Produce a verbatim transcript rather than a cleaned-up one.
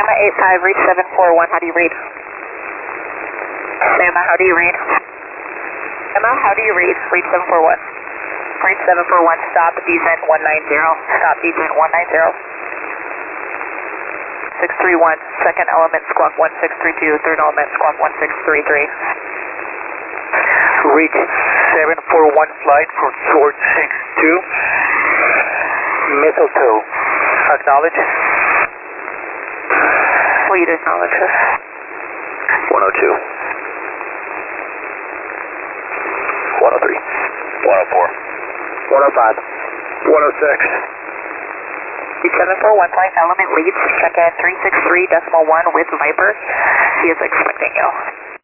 Lima eight five, reach seven four one, how do you read? Lima, how do you read? Lima, how do you read? Reach seven four one. Reach seven four one, stop, descent one nine zero. Stop, descent one nine zero. six three one, second element, squawk one six three two, third element, squawk one six three three. Reach seven four one flight for short six two. Mistletoe. Acknowledge. Lead acknowledges. one oh two. one oh three. one oh four. one oh five. one oh six. seven four one flight element leads, check in three six three decimal one with Viper. He is expecting you.